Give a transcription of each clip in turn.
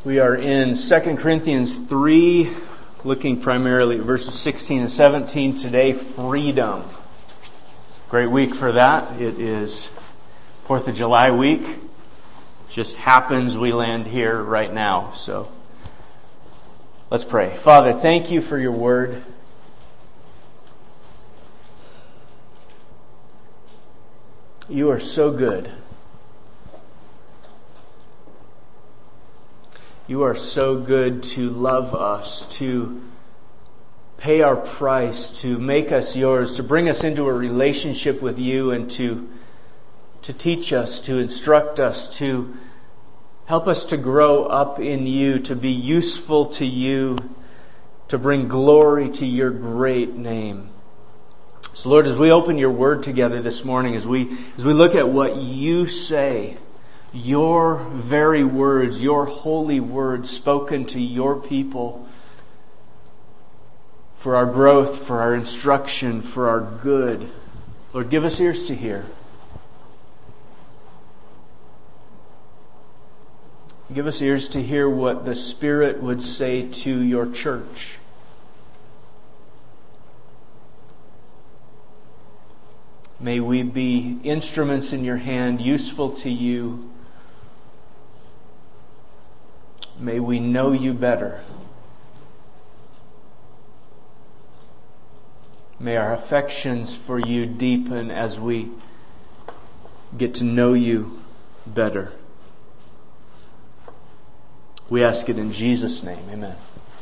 We are in 2 Corinthians 3, looking primarily at verses 16 and 17 today, freedom. Great week for that. It is 4th of July week. Just happens we land here right now. So let's pray. Father, thank you for your word. You are so good. You are so good to love us, to pay our price, to make us yours, to bring us into a relationship with you, and to teach us, to instruct us, to help us to grow up in you, to be useful to you, to bring glory to your great name. So Lord, as we open your word together this morning, as we look at what you say, your very words, your holy words spoken to your people for our growth, for our instruction, for our good. Lord, give us ears to hear. Give us ears to hear what the Spirit would say to your church. May we be instruments in your hand, useful to you. May we know you better. May our affections for you deepen as we get to know you better. We ask it in Jesus' name. Amen.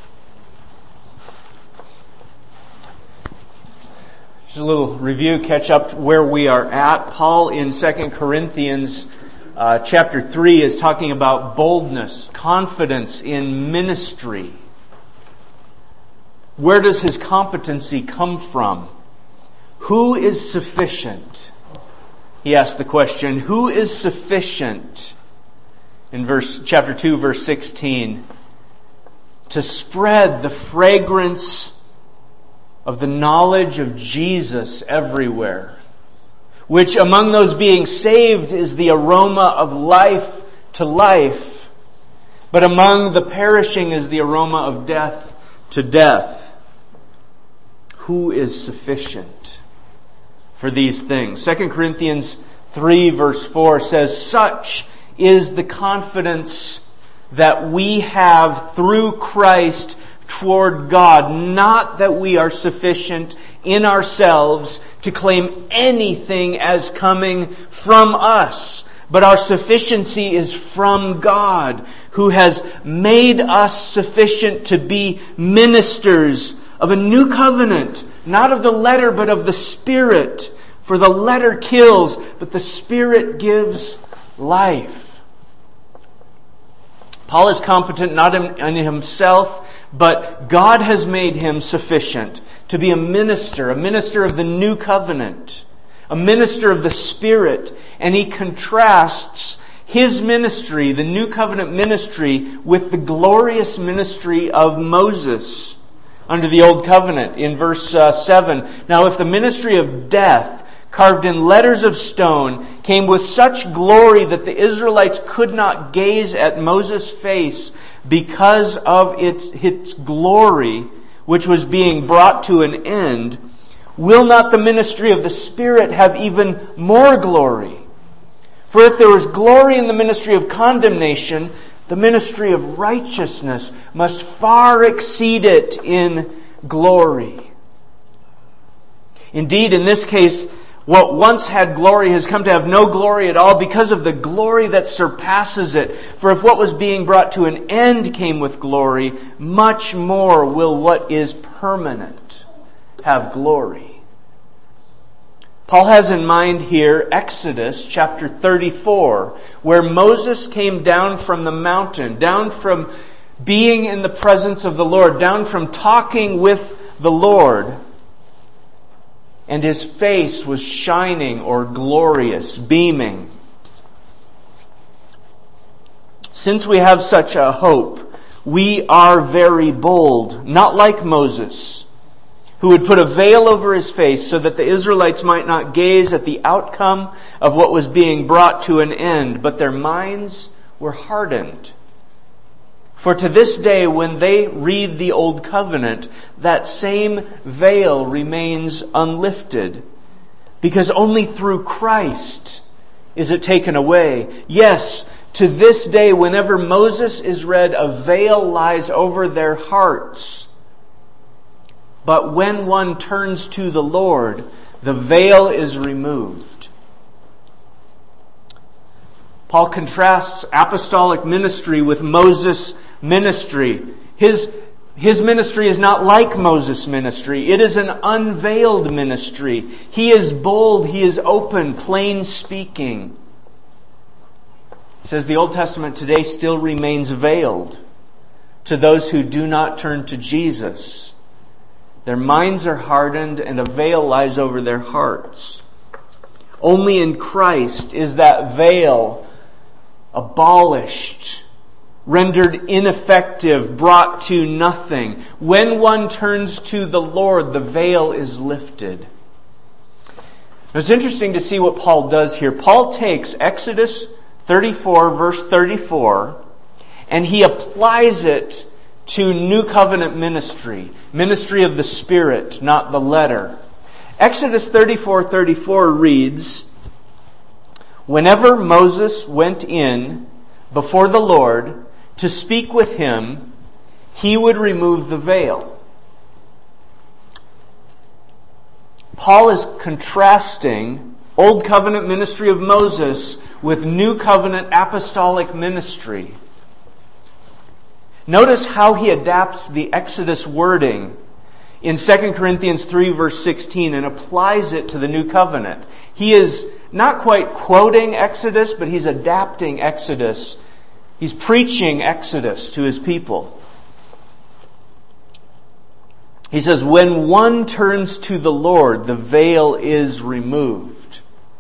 Just a little review, catch up where we are at. Paul in 2 Corinthians chapter 3 is talking about boldness, confidence in ministry. Where does his competency come from? Who is sufficient? He asked the question, who is sufficient? In chapter 2, verse 16, to spread the fragrance of the knowledge of Jesus everywhere, which among those being saved is the aroma of life to life, but among the perishing is the aroma of death to death. Who is sufficient for these things? 2 Corinthians 3 verse 4 says, such is the confidence that we have through Christ toward God, not that we are sufficient in ourselves to claim anything as coming from us, but our sufficiency is from God, who has made us sufficient to be ministers of a new covenant, not of the letter, but of the Spirit. For the letter kills, but the Spirit gives life. Paul is competent not in himself, but God has made him sufficient to be a minister of the new covenant, a minister of the Spirit. And he contrasts his ministry, the new covenant ministry, with the glorious ministry of Moses under the old covenant. In verse 7, now if the ministry of death, carved in letters of stone, came with such glory that the Israelites could not gaze at Moses' face because of its glory, which was being brought to an end, will not the ministry of the Spirit have even more glory? For if there was glory in the ministry of condemnation, the ministry of righteousness must far exceed it in glory. Indeed, in this case, what once had glory has come to have no glory at all because of the glory that surpasses it. For if what was being brought to an end came with glory, much more will what is permanent have glory. Paul has in mind here Exodus chapter 34, where Moses came down from the mountain, down from being in the presence of the Lord, down from talking with the Lord. And his face was shining or glorious, beaming. Since we have such a hope, we are very bold, not like Moses, who would put a veil over his face so that the Israelites might not gaze at the outcome of what was being brought to an end, but their minds were hardened. For to this day, when they read the Old Covenant, that same veil remains unlifted, because only through Christ is it taken away. Yes, to this day, whenever Moses is read, a veil lies over their hearts. But when one turns to the Lord, the veil is removed. Paul contrasts apostolic ministry with Moses' ministry. His ministry is not like Moses' ministry. It is an unveiled ministry. He is bold, he is open, plain speaking. He says the Old Testament today still remains veiled to those who do not turn to Jesus. Their minds are hardened and a veil lies over their hearts. Only in Christ is that veil abolished, rendered ineffective, brought to nothing. When one turns to the Lord, the veil is lifted. It's interesting to see what Paul does here. Paul takes Exodus 34, verse 34, and he applies it to New Covenant ministry of the Spirit, not the letter. Exodus 34:34 reads, "Whenever Moses went in before the Lord to speak with him, he would remove the veil." Paul is contrasting Old Covenant ministry of Moses with New Covenant apostolic ministry. Notice how he adapts the Exodus wording in 2 Corinthians 3 verse 16 and applies it to the New Covenant. He is not quite quoting Exodus, but he's adapting Exodus. He's preaching Exodus to his people. He says, when one turns to the Lord, the veil is removed.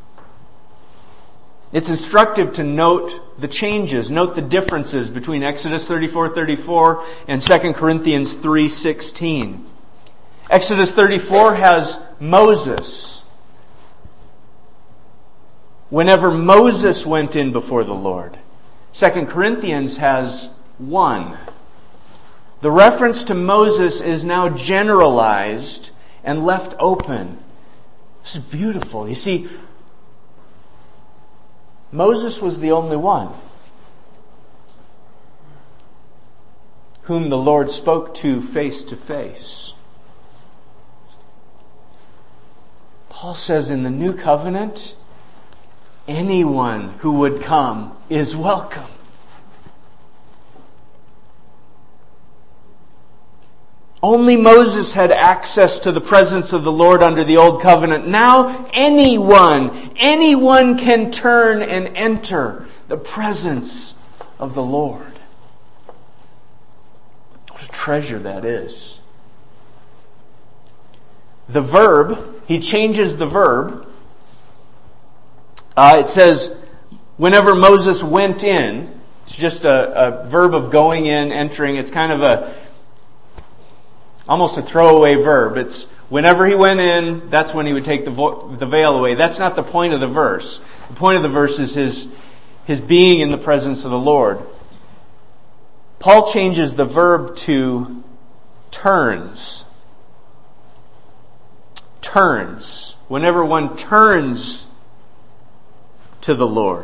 It's instructive to note the changes, note the differences between Exodus 34:34 and 2 Corinthians 3:16. Exodus 34 has Moses. Whenever Moses went in before the Lord. 2 Corinthians has one. The reference to Moses is now generalized and left open. This is beautiful. You see, Moses was the only one whom the Lord spoke to face. Paul says in the New Covenant, anyone who would come is welcome. Only Moses had access to the presence of the Lord under the Old Covenant. Now anyone can turn and enter the presence of the Lord. What a treasure that is. The verb, he changes the verb. It says, whenever Moses went in, it's just a verb of going in, entering. It's kind of almost a throwaway verb. It's whenever he went in, that's when he would take the veil away. That's not the point of the verse. The point of the verse is his being in the presence of the Lord. Paul changes the verb to turns. Turns. Whenever one turns to the Lord.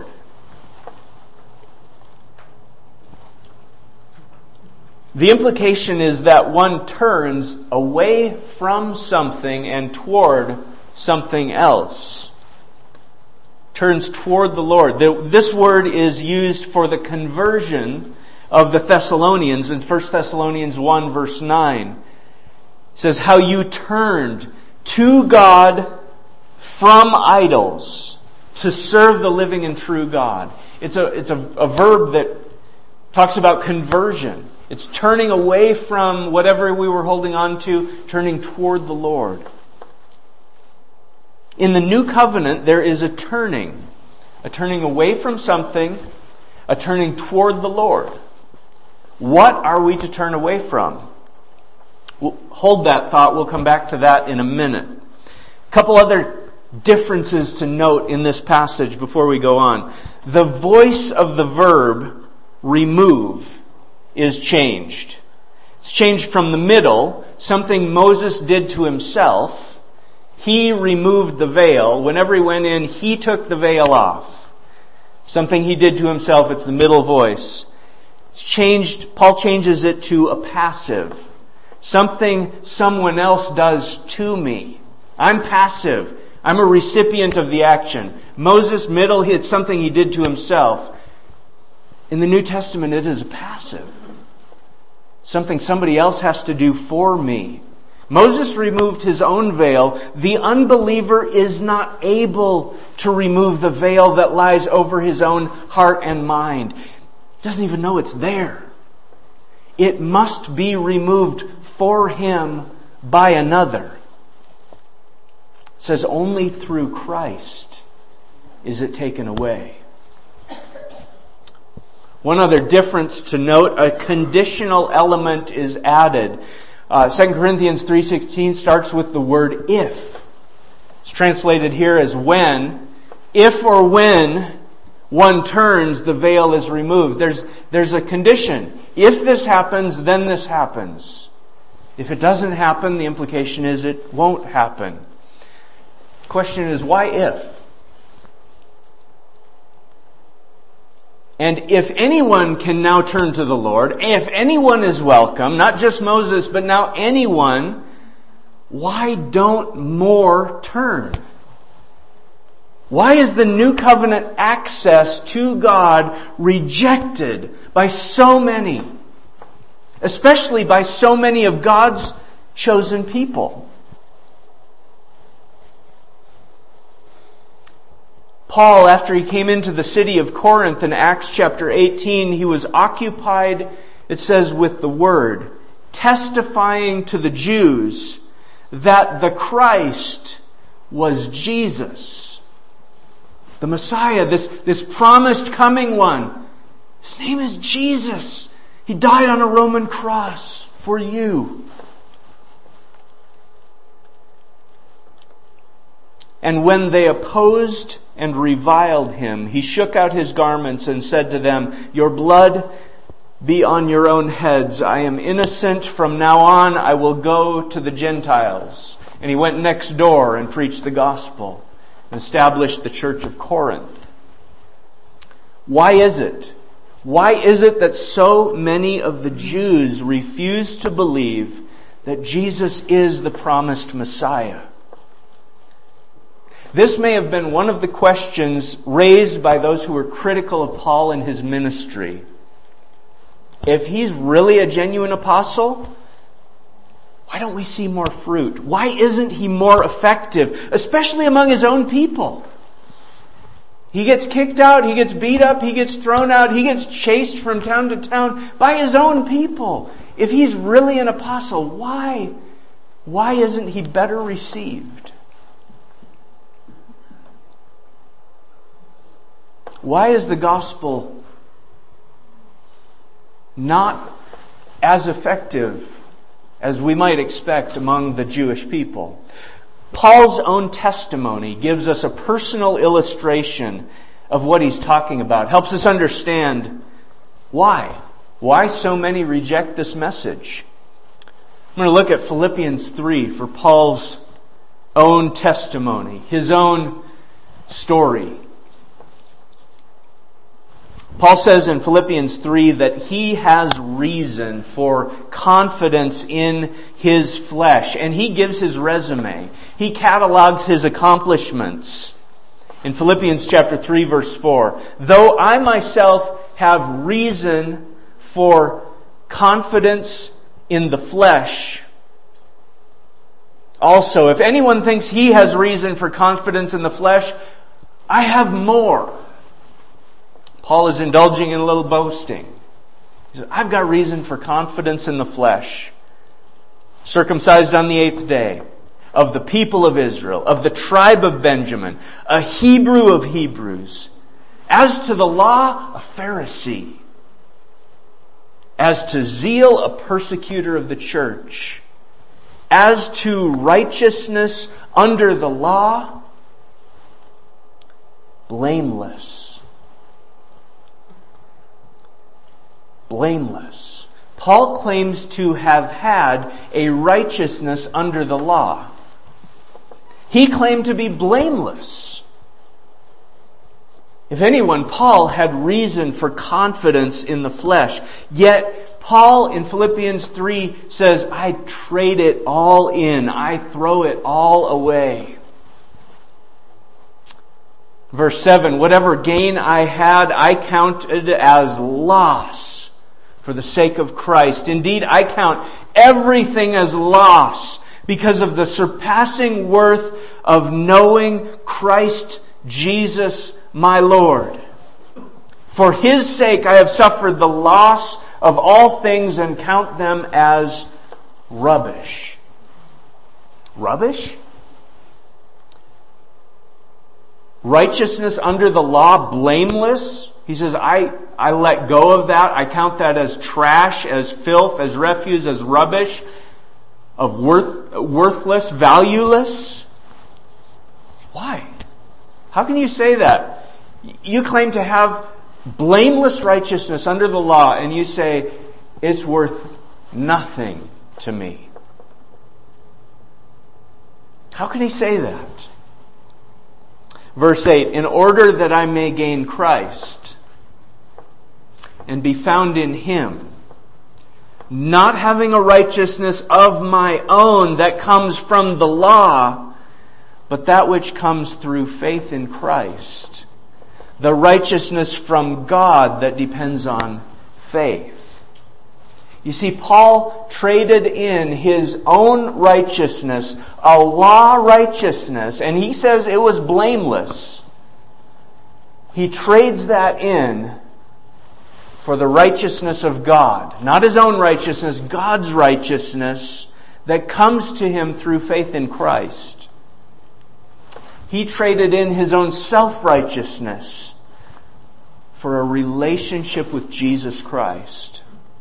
The implication is that one turns away from something and toward something else. Turns toward the Lord. This word is used for the conversion of the Thessalonians in 1 Thessalonians 1 verse 9. It says, how you turned to God from idols to serve the living and true God. It's a verb that talks about conversion. It's turning away from whatever we were holding on to, turning toward the Lord. In the New Covenant, there is a turning away from something, a turning toward the Lord. What are we to turn away from? We'll hold that thought. We'll come back to that in a minute. A couple other differences to note in this passage before we go on. The voice of the verb remove is changed. It's changed from the middle, something Moses did to himself. He removed the veil. Whenever he went in, he took the veil off. Something he did to himself, it's the middle voice. It's changed, Paul changes it to a passive. Something someone else does to me. I'm passive. I'm a recipient of the action. Moses, middle, it's something he did to himself. In the New Testament, it is a passive. Something somebody else has to do for me. Moses removed his own veil. The unbeliever is not able to remove the veil that lies over his own heart and mind. He doesn't even know it's there. It must be removed for him by another. It says only through Christ is it taken away. One other difference to note, a conditional element is added. 2 Corinthians 3:16 starts with the word if. It's translated here as when. If or when one turns, the veil is removed. There's a condition. If this happens, then this happens. If it doesn't happen, the implication is it won't happen. The question is, why if? And if anyone can now turn to the Lord, if anyone is welcome, not just Moses, but now anyone, why don't more turn? Why is the new covenant access to God rejected by so many? Especially by so many of God's chosen people. Paul, after he came into the city of Corinth in Acts chapter 18, he was occupied, it says, with the word, testifying to the Jews that the Christ was Jesus. The Messiah, this promised coming one. His name is Jesus. He died on a Roman cross for you. And when they opposed and reviled him, he shook out his garments and said to them, "Your blood be on your own heads. I am innocent. From now on, I will go to the Gentiles." And he went next door and preached the gospel and established the church of Corinth. Why is it? Why is it that so many of the Jews refuse to believe that Jesus is the promised Messiah? This may have been one of the questions raised by those who were critical of Paul and his ministry. If he's really a genuine apostle, why don't we see more fruit? Why isn't he more effective, especially among his own people? He gets kicked out, he gets beat up, he gets thrown out, he gets chased from town to town by his own people. If he's really an apostle, why isn't he better received? Why is the gospel not as effective as we might expect among the Jewish people? Paul's own testimony gives us a personal illustration of what he's talking about. Helps us understand why. Why so many reject this message. I'm going to look at Philippians 3 for Paul's own testimony, his own story. Paul says in Philippians 3 that he has reason for confidence in his flesh. And he gives his resume. He catalogs his accomplishments. In Philippians chapter 3 verse 4, "Though I myself have reason for confidence in the flesh, also if anyone thinks he has reason for confidence in the flesh, I have more." Paul is indulging in a little boasting. He says, I've got reason for confidence in the flesh. Circumcised on the 8th day, of the people of Israel, of the tribe of Benjamin, a Hebrew of Hebrews. As to the law, a Pharisee. As to zeal, a persecutor of the church. As to righteousness under the law, blameless. Blameless. Paul claims to have had a righteousness under the law. He claimed to be blameless. If anyone, Paul had reason for confidence in the flesh. Yet Paul in Philippians 3 says, I trade it all in. I throw it all away. Verse 7, whatever gain I had, I counted as loss for the sake of Christ. Indeed, I count everything as loss because of the surpassing worth of knowing Christ Jesus my Lord. For His sake I have suffered the loss of all things and count them as rubbish. Rubbish? Righteousness under the law, blameless. He says, I let go of that. I count that as trash, as filth, as refuse, as rubbish, of worthless, valueless. Why? How can you say that? You claim to have blameless righteousness under the law, and you say, it's worth nothing to me. How can he say that? Verse 8, in order that I may gain Christ and be found in Him, not having a righteousness of my own that comes from the law, but that which comes through faith in Christ, the righteousness from God that depends on faith. You see, Paul traded in his own righteousness, a law righteousness, and he says it was blameless. He trades that in for the righteousness of God. Not his own righteousness, God's righteousness that comes to him through faith in Christ. He traded in his own self-righteousness for a relationship with Jesus Christ.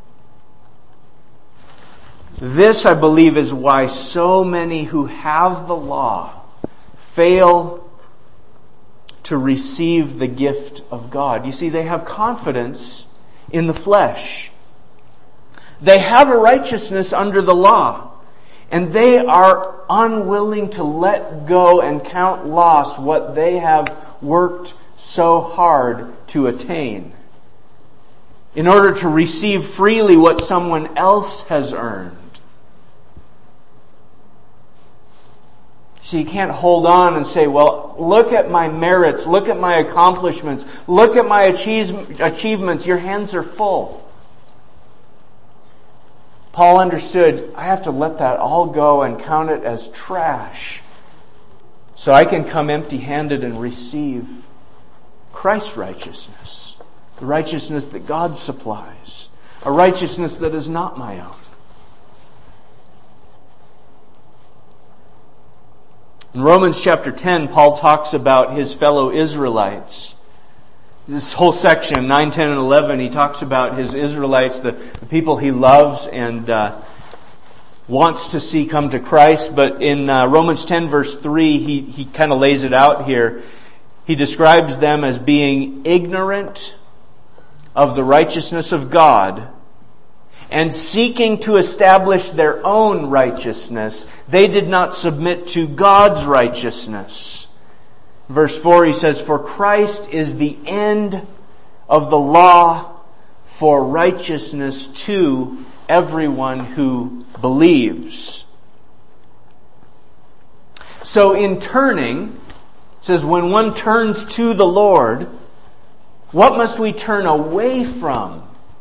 This, I believe, is why so many who have the law fail to receive the gift of God. You see, they have confidence in the flesh. They have a righteousness under the law, and they are unwilling to let go and count loss what they have worked so hard to attain in order to receive freely what someone else has earned. So you can't hold on and say, well, look at my merits, look at my accomplishments, look at my achievements. Your hands are full. Paul understood, I have to let that all go and count it as trash so I can come empty-handed and receive Christ's righteousness, the righteousness that God supplies, a righteousness that is not my own. In Romans chapter 10, Paul talks about his fellow Israelites. This whole section, 9, 10, and 11, he talks about his Israelites, the people he loves and wants to see come to Christ. But in Romans 10, verse 3, he kind of lays it out here. He describes them as being ignorant of the righteousness of God and seeking to establish their own righteousness. They did not submit to God's righteousness. Verse 4, he says, for Christ is the end of the law for righteousness to everyone who believes. So in turning, it says, when one turns to the Lord, what must we turn away from?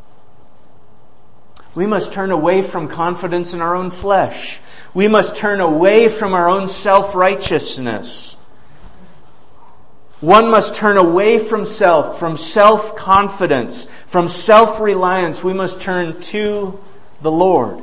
We must turn away from confidence in our own flesh. We must turn away from our own self-righteousness. One must turn away from self-confidence, from self-reliance. We must turn to the Lord.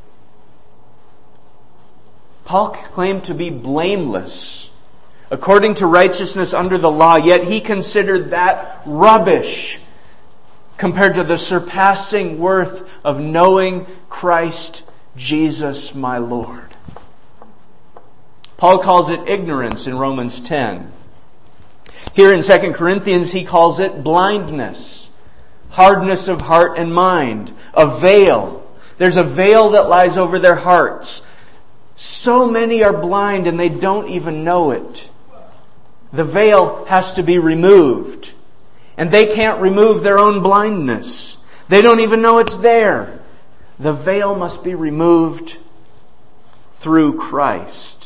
Paul claimed to be blameless according to righteousness under the law, yet he considered that rubbish compared to the surpassing worth of knowing Christ Jesus my Lord. Paul calls it ignorance in Romans 10. Here in 2 Corinthians, he calls it blindness, hardness of heart and mind, a veil, There's a veil that lies over their hearts. So many are blind and they don't even know it. The veil has to be removed. And they can't remove their own blindness. They don't even know it's there. The veil must be removed through Christ.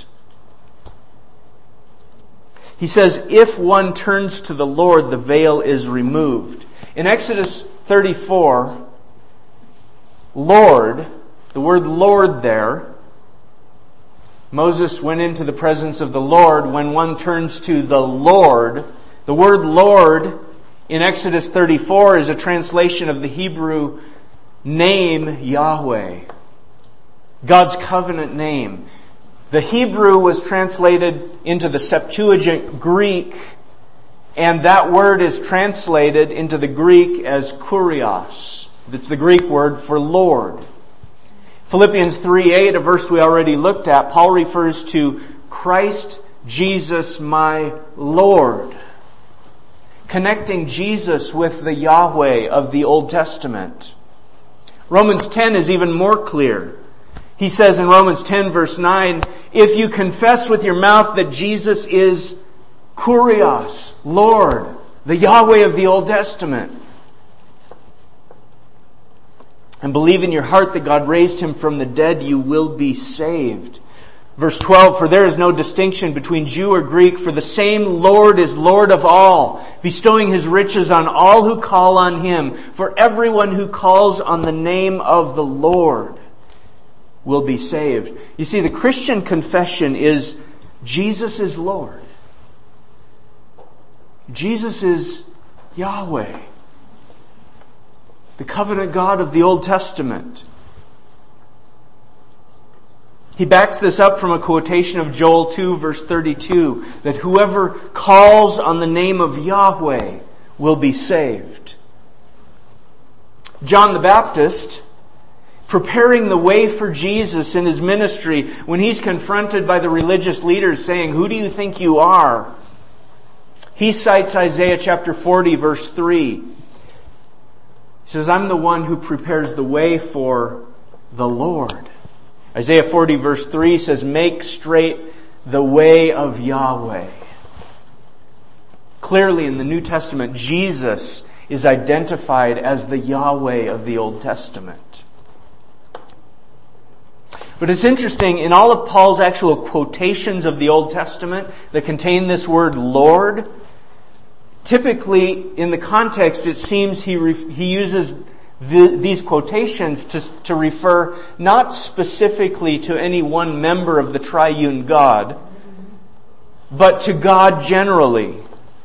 He says, if one turns to the Lord, the veil is removed. In Exodus 34, Lord, the word Lord there, Moses went into the presence of the Lord. When one turns to the Lord, the word Lord in Exodus 34 is a translation of the Hebrew name Yahweh, God's covenant name. The Hebrew was translated into the Septuagint Greek, and that word is translated into the Greek as kurios. It's the Greek word for Lord. Philippians 3:8, a verse we already looked at, Paul refers to Christ Jesus my Lord, connecting Jesus with the Yahweh of the Old Testament. Romans 10 is even more clear. He says in Romans 10 verse 9, if you confess with your mouth that Jesus is Kurios, Lord, the Yahweh of the Old Testament, and believe in your heart that God raised him from the dead, you will be saved. Verse 12, for there is no distinction between Jew or Greek, for the same Lord is Lord of all, bestowing his riches on all who call on him. For everyone who calls on the name of the Lord will be saved. You see, the Christian confession is Jesus is Lord. Jesus is Yahweh, the covenant God of the Old Testament. He backs this up from a quotation of Joel 2 verse 32, that whoever calls on the name of Yahweh will be saved. John the Baptist, preparing the way for Jesus in his ministry, when he's confronted by the religious leaders saying, who do you think you are? He cites Isaiah chapter 40 verse 3. He says, I'm the one who prepares the way for the Lord. Isaiah 40 verse 3 says, make straight the way of Yahweh. Clearly in the New Testament, Jesus is identified as the Yahweh of the Old Testament. But it's interesting, in all of Paul's actual quotations of the Old Testament that contain this word Lord, typically in the context it seems he uses these quotations to refer not specifically to any one member of the triune God, but to God generally.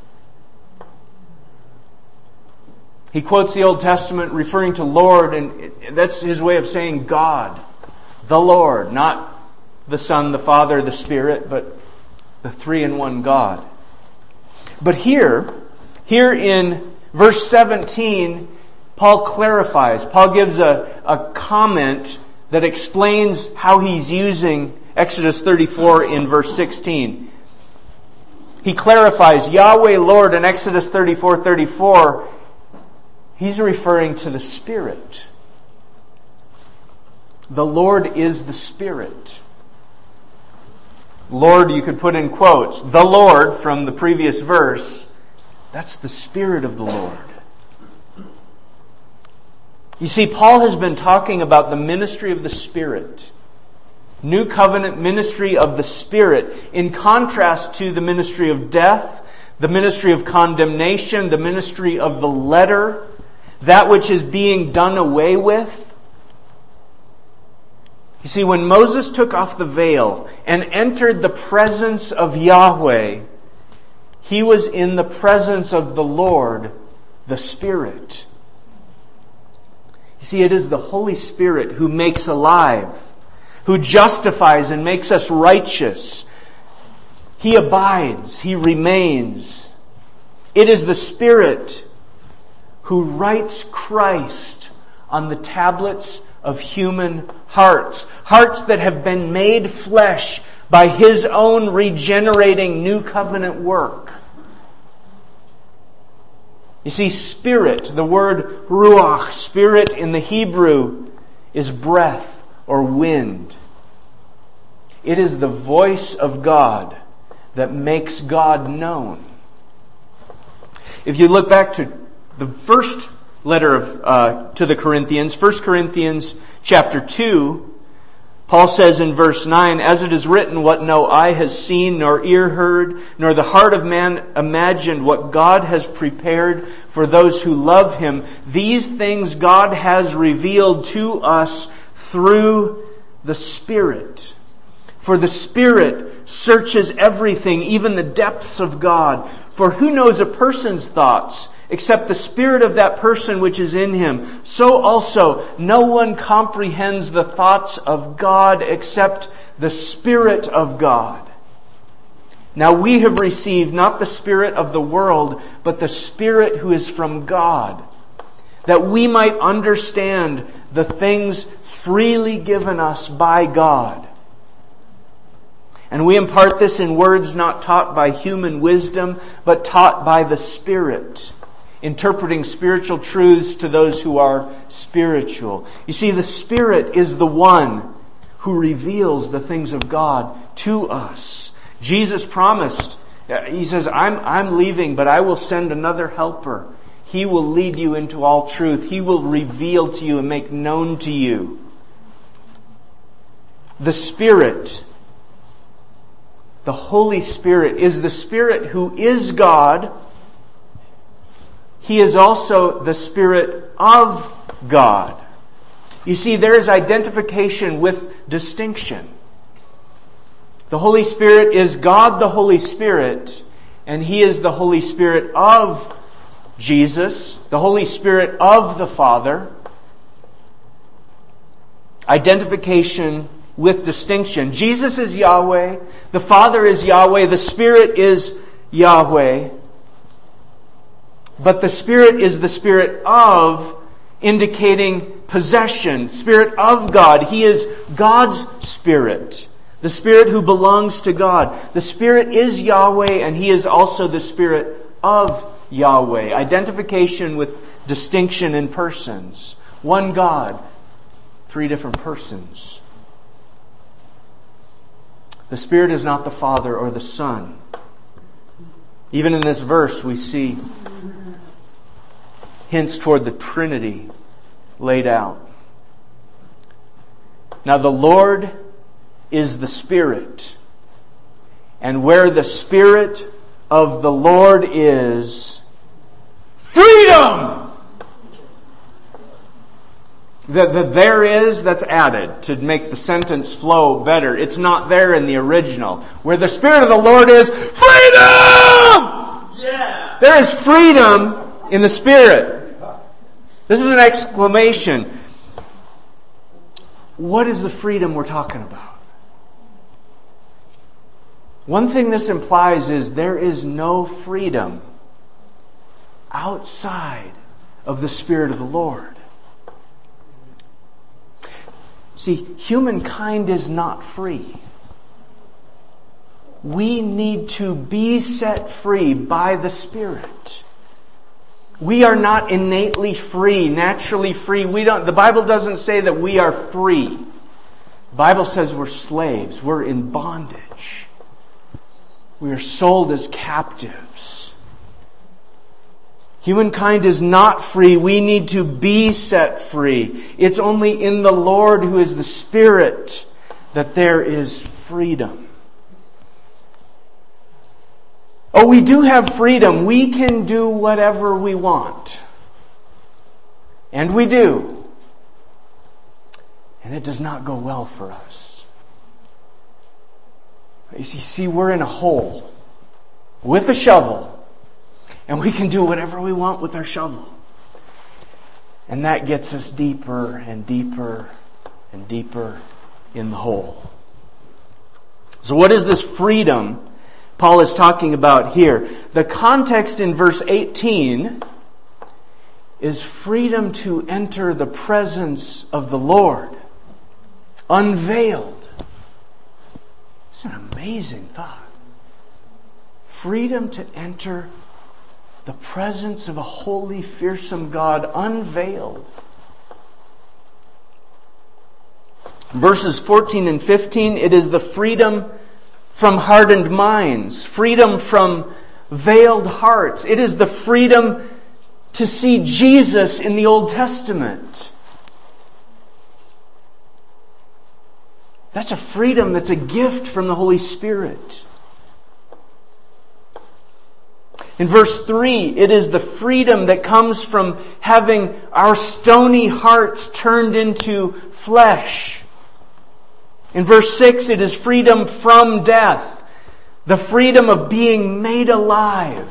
He quotes the Old Testament referring to Lord, and that's his way of saying God, the Lord, not the Son, the Father, the Spirit, but the three-in-one God. But here in verse 17, Paul clarifies. Paul gives a comment that explains how he's using Exodus 34 in verse 16. He clarifies Yahweh Lord in Exodus 34:34. He's referring to the Spirit. The Lord is the Spirit. Lord, you could put in quotes. The Lord from the previous verse, that's the Spirit of the Lord. You see, Paul has been talking about the ministry of the Spirit. New covenant ministry of the Spirit, in contrast to the ministry of death, the ministry of condemnation, the ministry of the letter, that which is being done away with. You see, when Moses took off the veil and entered the presence of Yahweh, he was in the presence of the Lord, the Spirit. You see, it is the Holy Spirit who makes alive, who justifies and makes us righteous. He abides, He remains. It is the Spirit who writes Christ on the tablets of human hearts. Hearts that have been made flesh by His own regenerating new covenant work. You see, Spirit, the word ruach, Spirit in the Hebrew, is breath or wind. It is the voice of God that makes God known. If you look back to the first letter to the Corinthians, 1 Corinthians chapter 2, Paul says in verse 9, "As it is written, what no eye has seen, nor ear heard, nor the heart of man imagined, what God has prepared for those who love Him, these things God has revealed to us through the Spirit. For the Spirit searches everything, even the depths of God. For who knows a person's thoughts, except the spirit of that person which is in him? So also, no one comprehends the thoughts of God except the Spirit of God. Now we have received not the spirit of the world, but the Spirit who is from God, that we might understand the things freely given us by God. And we impart this in words not taught by human wisdom, but taught by the Spirit, interpreting spiritual truths to those who are spiritual." You see, the Spirit is the one who reveals the things of God to us. Jesus promised, He says, I'm leaving, but I will send another helper. He will lead you into all truth. He will reveal to you and make known to you. The Spirit, the Holy Spirit, is the Spirit who is God. He is also the Spirit of God. You see, there is identification with distinction. The Holy Spirit is God the Holy Spirit, and He is the Holy Spirit of Jesus, the Holy Spirit of the Father. Identification with distinction. Jesus is Yahweh, the Father is Yahweh, the Spirit is Yahweh. But the Spirit is the Spirit of, indicating possession, Spirit of God. He is God's Spirit, the Spirit who belongs to God. The Spirit is Yahweh, and He is also the Spirit of Yahweh. Identification with distinction in persons. One God, three different persons. The Spirit is not the Father or the Son. Even in this verse we see hints toward the Trinity laid out. Now the Lord is the Spirit, and where the Spirit of the Lord is, freedom! The there is, that's added to make the sentence flow better. It's not there in the original. Where the Spirit of the Lord is, freedom! Yeah! There is freedom in the Spirit. This is an exclamation. What is the freedom we're talking about? One thing this implies is there is no freedom outside of the Spirit of the Lord. See, humankind is not free. We need to be set free by the Spirit. We are not innately free, naturally free. The Bible doesn't say that we are free. The Bible says we're slaves. We're in bondage. We are sold as captives. Humankind is not free. We need to be set free. It's only in the Lord, who is the Spirit, that there is freedom. Oh, we do have freedom. We can do whatever we want. And we do. And it does not go well for us. You see, we're in a hole with a shovel, and we can do whatever we want with our shovel. And that gets us deeper and deeper and deeper in the hole. So what is this freedom Paul is talking about here? The context in verse 18 is freedom to enter the presence of the Lord, unveiled. It's an amazing thought. Freedom to enter the presence of a holy, fearsome God, unveiled. Verses 14 and 15, it is the freedom from hardened minds, freedom from veiled hearts. It is the freedom to see Jesus in the Old Testament. That's a freedom that's a gift from the Holy Spirit. In verse 3, it is the freedom that comes from having our stony hearts turned into flesh. In verse 6, it is freedom from death, the freedom of being made alive.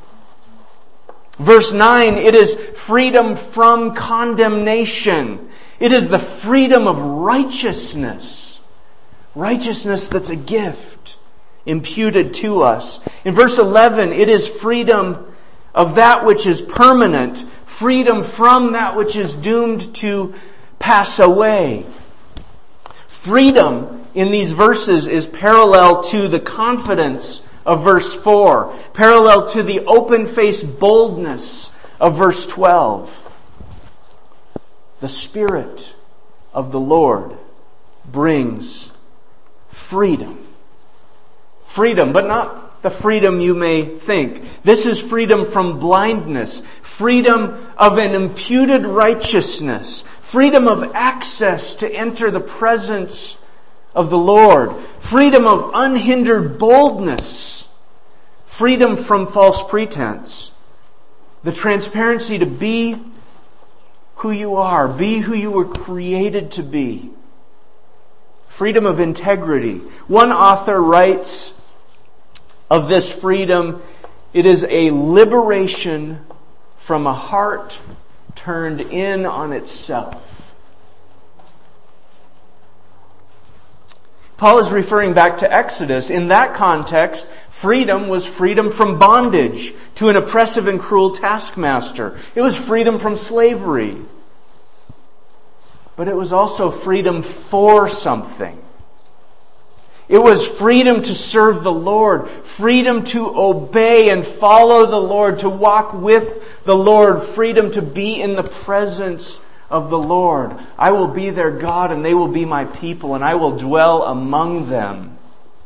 Verse 9, it is freedom from condemnation. It is the freedom of righteousness. Righteousness that's a gift imputed to us. In verse 11, it is freedom of that which is permanent, freedom from that which is doomed to pass away. Freedom in these verses is parallel to the confidence of verse 4, parallel to the open-faced boldness of verse 12. The Spirit of the Lord brings freedom. Freedom, but not the freedom you may think. This is freedom from blindness, freedom of an imputed righteousness, freedom of access to enter the presence of the Lord, freedom of unhindered boldness, freedom from false pretense, the transparency to be who you are, be who you were created to be, freedom of integrity. One author writes of this freedom, it is a liberation from a heart turned in on itself. Paul is referring back to Exodus. In that context, freedom was freedom from bondage to an oppressive and cruel taskmaster. It was freedom from slavery. But it was also freedom for something. It was freedom to serve the Lord, freedom to obey and follow the Lord, to walk with the Lord, freedom to be in the presence of the Lord. I will be their God and they will be my people and I will dwell among them.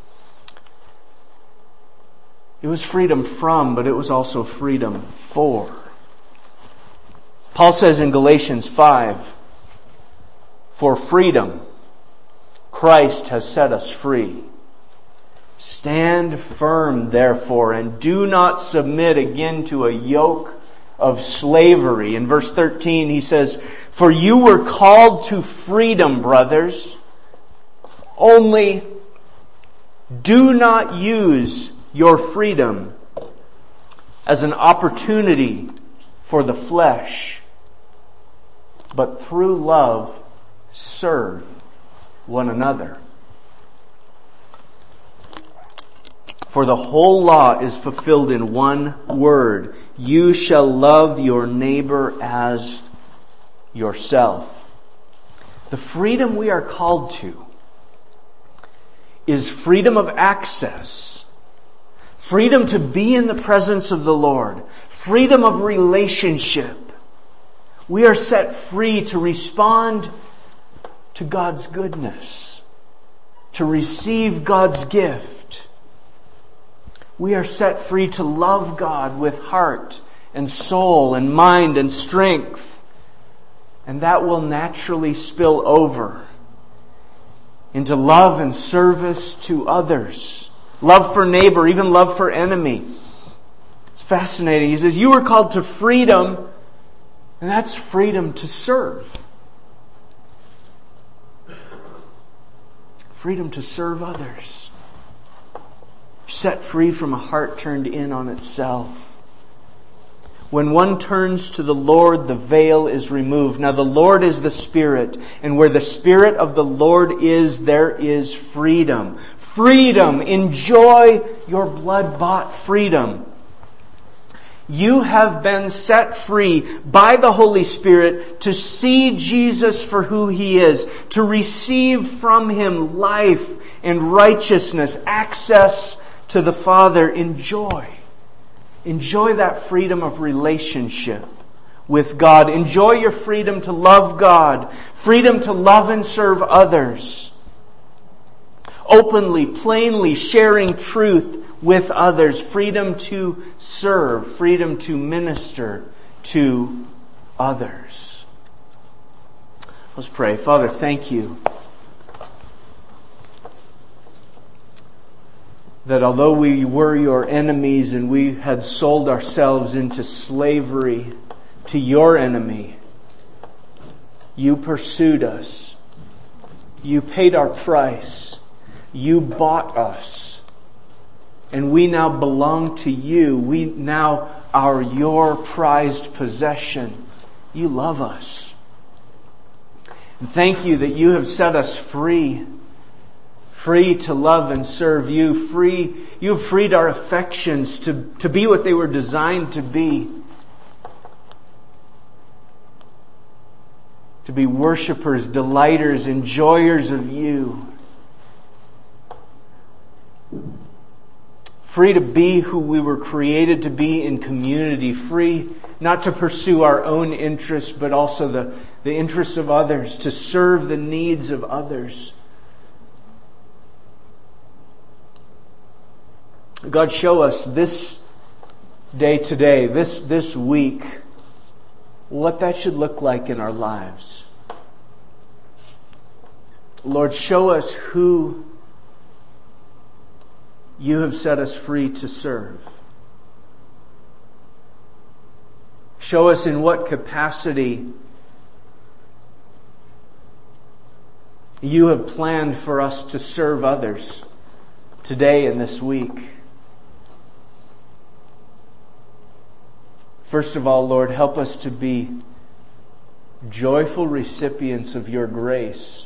It was freedom from, but it was also freedom for. Paul says in Galatians 5, for freedom, Christ has set us free. Stand firm, therefore, and do not submit again to a yoke of slavery. In verse 13, he says, for you were called to freedom, brothers. Only do not use your freedom as an opportunity for the flesh, but through love serve one another. For the whole law is fulfilled in one word. You shall love your neighbor as yourself. The freedom we are called to is freedom of access, freedom to be in the presence of the Lord, freedom of relationship. We are set free to respond to God's goodness, to receive God's gift. We are set free to love God with heart and soul and mind and strength. And that will naturally spill over into love and service to others. Love for neighbor, even love for enemy. It's fascinating. He says, you were called to freedom, and that's freedom to serve. Freedom to serve others. Set free from a heart turned in on itself. When one turns to the Lord, the veil is removed. Now the Lord is the Spirit, and where the Spirit of the Lord is, there is freedom. Freedom. Enjoy your blood-bought freedom. You have been set free by the Holy Spirit to see Jesus for who He is, to receive from Him life and righteousness, access to the Father. Enjoy that freedom of relationship with God. Enjoy your freedom to love God, freedom to love and serve others. Openly, plainly sharing truth with others, freedom to serve, freedom to minister to others. Let's pray. Father, thank you that although we were your enemies and we had sold ourselves into slavery to your enemy, you pursued us. You paid our price. You bought us. And we now belong to you. We now are your prized possession. You love us. And thank you that you have set us free. Free to love and serve you. You have freed our affections to be what they were designed to be. To be worshipers, delighters, enjoyers of you. Free to be who we were created to be in community. Free not to pursue our own interests, but also the interests of others. To serve the needs of others. God, show us this day today, this week, what that should look like in our lives. Lord, show us who you have set us free to serve. Show us in what capacity you have planned for us to serve others today and this week. First of all, Lord, help us to be joyful recipients of your grace.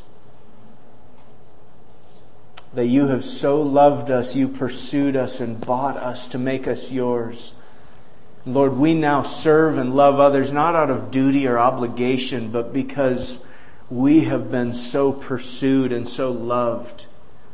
That you have so loved us, you pursued us and bought us to make us yours. Lord, we now serve and love others not out of duty or obligation, but because we have been so pursued and so loved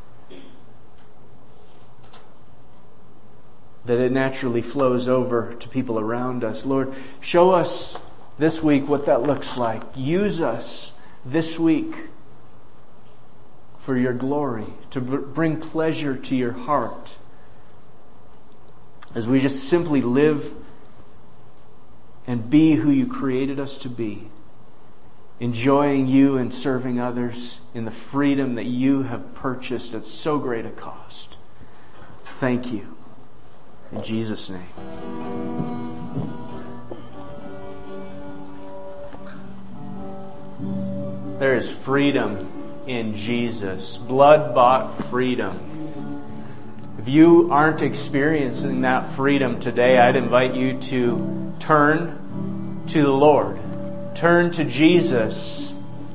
that it naturally flows over to people around us. Lord, show us this week what that looks like. Use us this week for your glory, to bring pleasure to your heart. As we just simply live and be who you created us to be, enjoying you and serving others in the freedom that you have purchased at so great a cost. Thank you. In Jesus' name. There is freedom in Jesus. Blood-bought freedom. If you aren't experiencing that freedom today, I'd invite you to turn to the Lord. Turn to Jesus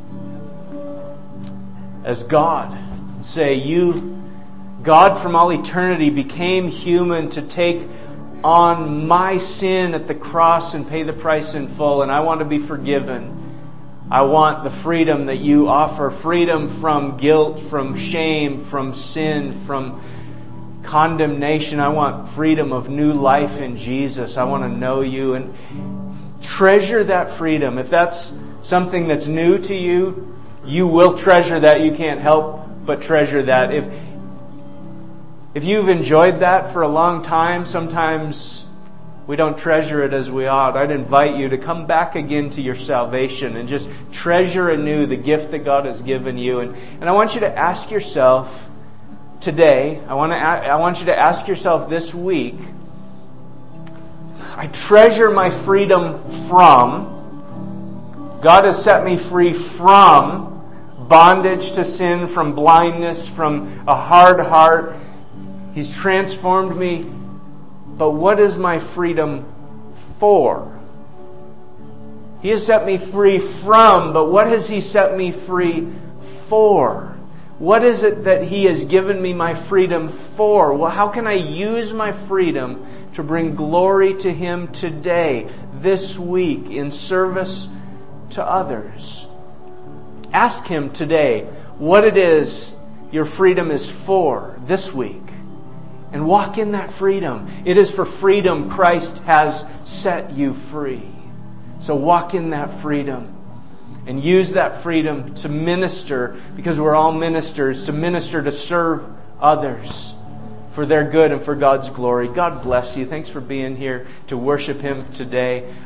as God. Say, God from all eternity became human to take on my sin at the cross and pay the price in full, and I want to be forgiven. I want the freedom that you offer, freedom from guilt, from shame, from sin, from condemnation. I want freedom of new life in Jesus. I want to know you and treasure that freedom. If that's something that's new to you, you will treasure that. You can't help but treasure that. If you've enjoyed that for a long time, sometimes we don't treasure it as we ought. I'd invite you to come back again to your salvation and just treasure anew the gift that God has given you. And I want you to ask yourself today, I want you to ask yourself this week, I treasure my freedom from, God has set me free from bondage to sin, from blindness, from a hard heart. He's transformed me. But what is my freedom for? He has set me free from, but what has He set me free for? What is it that He has given me my freedom for? Well, how can I use my freedom to bring glory to Him today, this week, in service to others? Ask Him today what it is your freedom is for this week. And walk in that freedom. It is for freedom Christ has set you free. So walk in that freedom and use that freedom to minister, because we're all ministers, to minister, to serve others for their good and for God's glory. God bless you. Thanks for being here to worship Him today.